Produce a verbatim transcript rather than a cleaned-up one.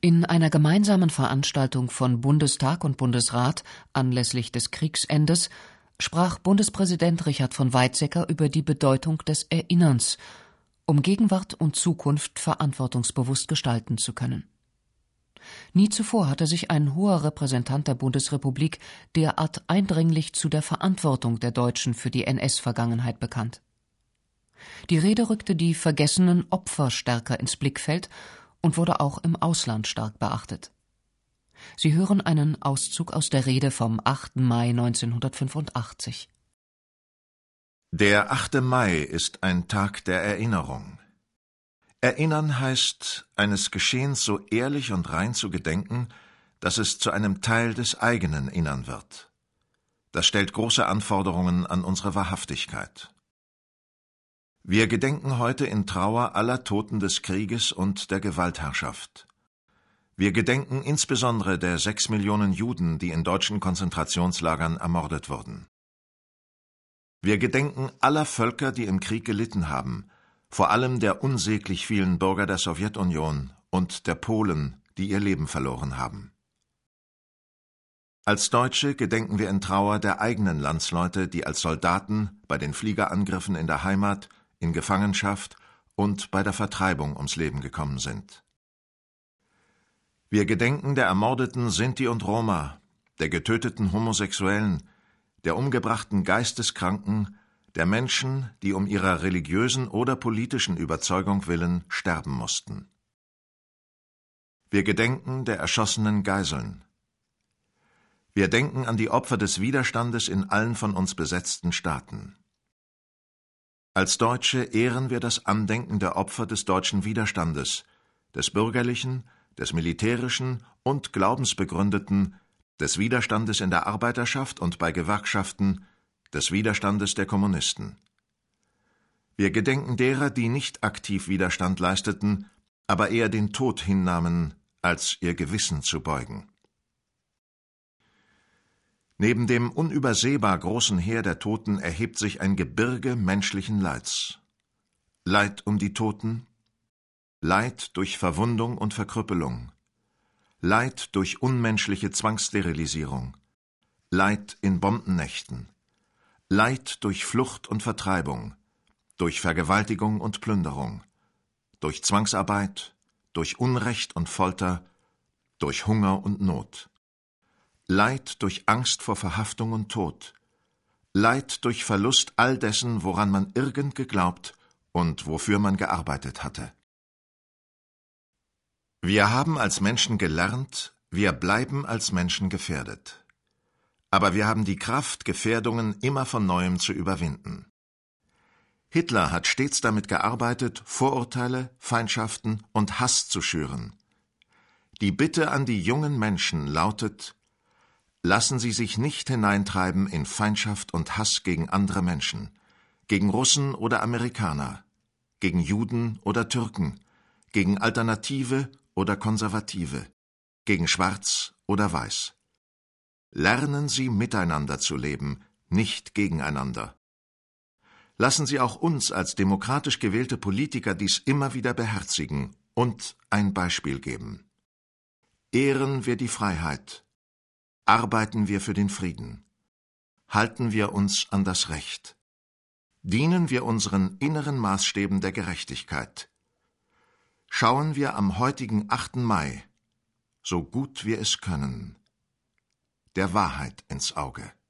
In einer gemeinsamen Veranstaltung von Bundestag und Bundesrat anlässlich des Kriegsendes sprach Bundespräsident Richard von Weizsäcker über die Bedeutung des Erinnerns, um Gegenwart und Zukunft verantwortungsbewusst gestalten zu können. Nie zuvor hatte sich ein hoher Repräsentant der Bundesrepublik derart eindringlich zu der Verantwortung der Deutschen für die N S-Vergangenheit bekannt. Die Rede rückte die vergessenen Opfer stärker ins Blickfeld und wurde auch im Ausland stark beachtet. Sie hören einen Auszug aus der Rede vom achten Mai neunzehnhundertfünfundachtzig. Der achte Mai ist ein Tag der Erinnerung. Erinnern heißt, eines Geschehens so ehrlich und rein zu gedenken, dass es zu einem Teil des eigenen Innern wird. Das stellt große Anforderungen an unsere Wahrhaftigkeit. Wir gedenken heute in Trauer aller Toten des Krieges und der Gewaltherrschaft. Wir gedenken insbesondere der sechs Millionen Juden, die in deutschen Konzentrationslagern ermordet wurden. Wir gedenken aller Völker, die im Krieg gelitten haben, vor allem der unsäglich vielen Bürger der Sowjetunion und der Polen, die ihr Leben verloren haben. Als Deutsche gedenken wir in Trauer der eigenen Landsleute, die als Soldaten bei den Fliegerangriffen in der Heimat, in Gefangenschaft und bei der Vertreibung ums Leben gekommen sind. Wir gedenken der ermordeten Sinti und Roma, der getöteten Homosexuellen, der umgebrachten Geisteskranken, der Menschen, die um ihrer religiösen oder politischen Überzeugung willen sterben mussten. Wir gedenken der erschossenen Geiseln. Wir denken an die Opfer des Widerstandes in allen von uns besetzten Staaten. Als Deutsche ehren wir das Andenken der Opfer des deutschen Widerstandes, des bürgerlichen, des militärischen und glaubensbegründeten, des Widerstandes in der Arbeiterschaft und bei Gewerkschaften, des Widerstandes der Kommunisten. Wir gedenken derer, die nicht aktiv Widerstand leisteten, aber eher den Tod hinnahmen, als ihr Gewissen zu beugen. Neben dem unübersehbar großen Heer der Toten erhebt sich ein Gebirge menschlichen Leids. Leid um die Toten, Leid durch Verwundung und Verkrüppelung, Leid durch unmenschliche Zwangssterilisierung, Leid in Bombennächten, Leid durch Flucht und Vertreibung, durch Vergewaltigung und Plünderung, durch Zwangsarbeit, durch Unrecht und Folter, durch Hunger und Not. Leid durch Angst vor Verhaftung und Tod, Leid durch Verlust all dessen, woran man irgend geglaubt und wofür man gearbeitet hatte. Wir haben als Menschen gelernt, wir bleiben als Menschen gefährdet. Aber wir haben die Kraft, Gefährdungen immer von Neuem zu überwinden. Hitler hat stets damit gearbeitet, Vorurteile, Feindschaften und Hass zu schüren. Die Bitte an die jungen Menschen lautet: Lassen Sie sich nicht hineintreiben in Feindschaft und Hass gegen andere Menschen, gegen Russen oder Amerikaner, gegen Juden oder Türken, gegen Alternative oder Konservative, gegen Schwarz oder Weiß. Lernen Sie miteinander zu leben, nicht gegeneinander. Lassen Sie auch uns als demokratisch gewählte Politiker dies immer wieder beherzigen und ein Beispiel geben. Ehren wir die Freiheit. Arbeiten wir für den Frieden. Halten wir uns an das Recht. Dienen wir unseren inneren Maßstäben der Gerechtigkeit. Schauen wir am heutigen achten Mai, so gut wir es können, der Wahrheit ins Auge.